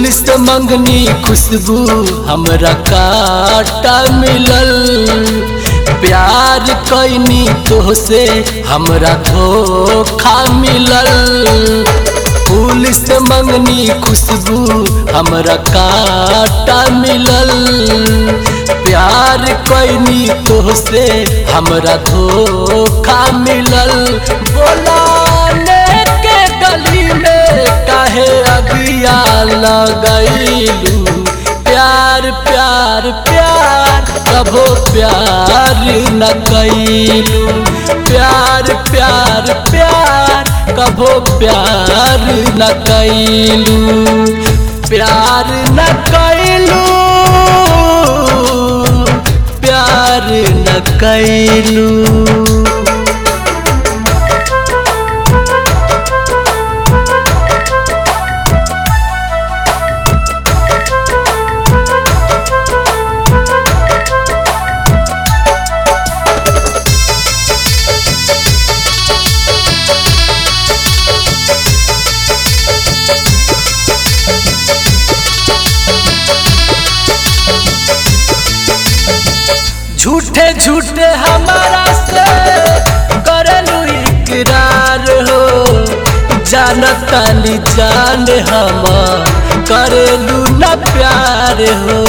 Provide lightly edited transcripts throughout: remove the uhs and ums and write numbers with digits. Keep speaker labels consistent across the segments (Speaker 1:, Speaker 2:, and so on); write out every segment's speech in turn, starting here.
Speaker 1: फूल से मंगनी खुशबू हमरा काटा मिलल। प्यार कैनी तोहसे हमरा धोखा मिलल। फूल से मंगनी खुशबू हमरा काटा मिलल। प्यार कैनी तोहसे हमरा धोखा मिलल। बोलाने के गली में काहे अगिया लगैलू। प्यार प्यार प्यार कभो प्यार न कैलू। प्यार प्यार प्यार कभो प्यार न कैलू। प्यार न कैलू प्यार न कैलू। झूठे झूठे हमारा से करलू इकरार हो। जानतानी जान हम करलू न प्यार हो।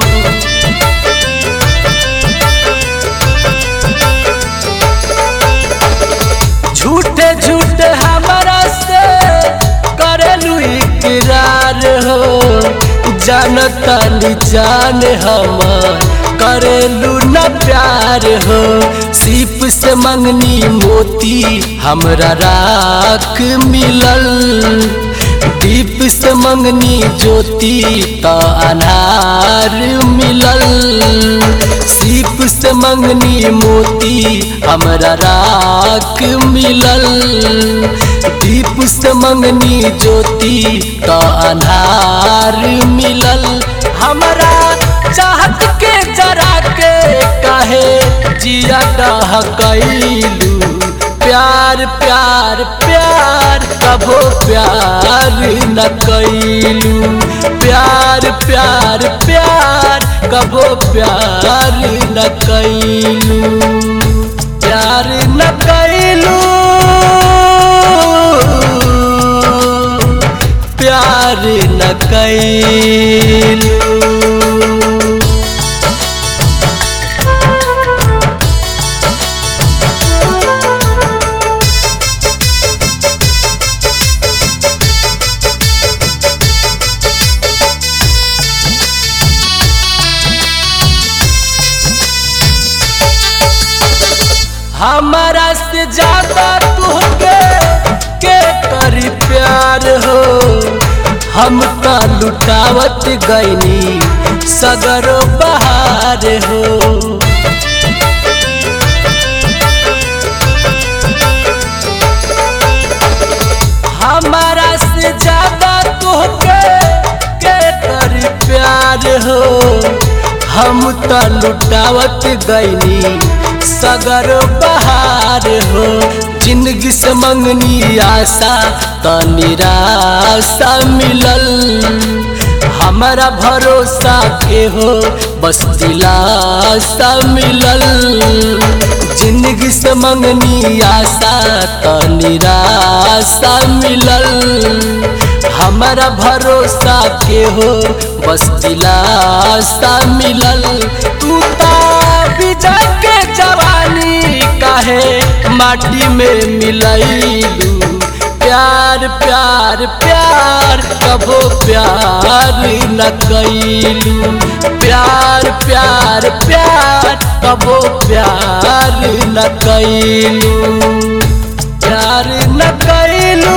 Speaker 1: झूठे झूठे हमारा से करलू इकरार हो। जानतानी जान हम करेलू न प्यार हो। सीप से मंगनी मोती हमरा राख मिलल। दीप से मंगनी ज्योति त अन्हार मिलल। सीप से मंगनी मोती हमरा राख मिलल। दीप से मंगनी ज्योति त अन्हार मिलल। हमरा चाहत के जरा के काहे जिया डहकैलू। प्यार प्यार प्यार कभो प्यार न कैलू। प्यार प्यार प्यार कभो प्यार न कैलू। प्यार न कैलू प्यार न कैलू। हमारा से ज्यादा तुहके के करी प्यार हो। हम तो लुटावत गईनी सगरो बहार हो। हमारा से ज्यादा तुहके के करी प्यार हो। हम तो लुटावत गईनी सगर बहार हो। जिंदगी से मंगनी आशा त निराशा मिलल। हमारा भरोसा के हो बस दिलासा मिलल। जिंदगी से मंगनी आशा त निराशा मिलल। हमारा भरोसा के हो बस दिलासा मिलल। तू ता बिजा के जवानी काहे माटी में मिलैलू। प्यार प्यार प्यार कभो प्यार न कैलू। प्यार प्यार प्यार कभो प्यार न कैलू। प्यार न कैलू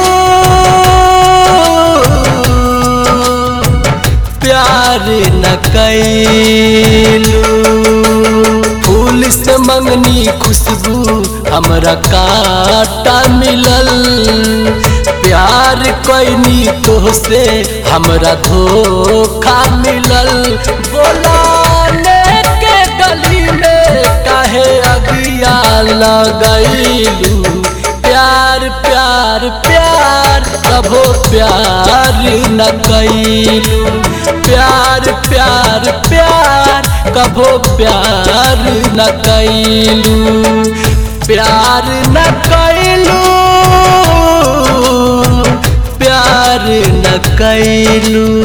Speaker 1: प्यार न कैलू। फूल से मंगनी खुशबू हमरा काटा मिलल। प्यार कैनी तोहसे हमरा धोखा मिलल। बोलाने के गली में काहे अगिया लगैलू। प्यार प्यार प्यार कभो प्यार न कैलू। प्यार प्यार प्यार कभो प्यार न कैलू। प्यार न कैलू प्यार न कैलू।